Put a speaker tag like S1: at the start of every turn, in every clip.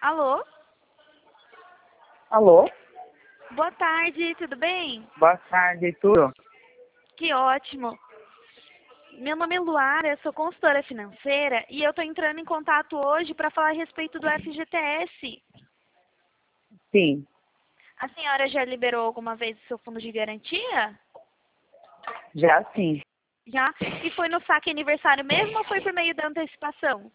S1: Alô?
S2: Alô?
S1: Boa tarde, tudo bem?
S2: Boa tarde, tudo?
S1: Que ótimo. Meu nome é Luara, sou consultora financeira e eu estou entrando em contato hoje para falar a respeito do FGTS.
S2: Sim,
S1: A senhora já liberou alguma vez o seu fundo de garantia?
S2: já sim.
S1: Já? E foi no saque aniversário mesmo ou foi por meio da antecipação?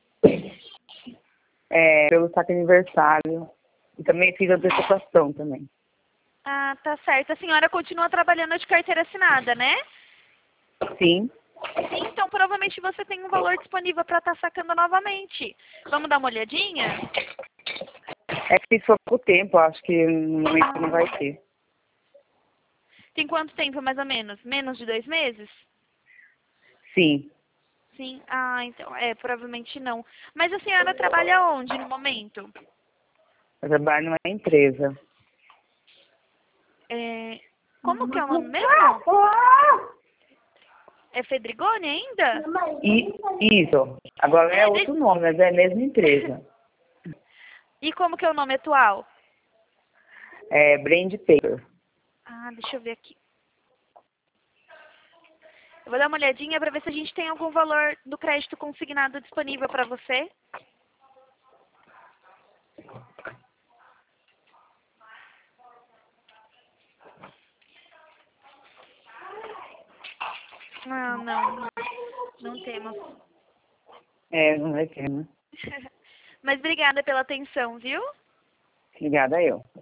S2: Pelo saque aniversário. E também fiz antecipação também.
S1: Ah, tá certo. A senhora continua trabalhando de carteira assinada, né?
S2: Sim.
S1: Sim, então provavelmente você tem um valor disponível para estar sacando novamente. Vamos dar uma olhadinha?
S2: É que isso pouco tempo, acho que no momento não vai ter.
S1: Tem quanto tempo mais ou menos? Menos de 2 meses?
S2: Sim.
S1: Sim. Ah, então, provavelmente não. Mas a senhora trabalha onde no momento?
S2: Eu trabalho numa empresa.
S1: É, como que é o nome mesmo? É Fedrigoni ainda?
S2: E isso. Agora é outro nome, mas é a mesma empresa.
S1: E como que é o nome atual?
S2: É Brand Paper.
S1: Ah, deixa eu ver aqui. Eu vou dar uma olhadinha para ver se a gente tem algum valor do crédito consignado disponível para você. Ah, não temos.
S2: Não vai ter, né?
S1: Mas obrigada pela atenção, viu?
S2: Obrigada eu.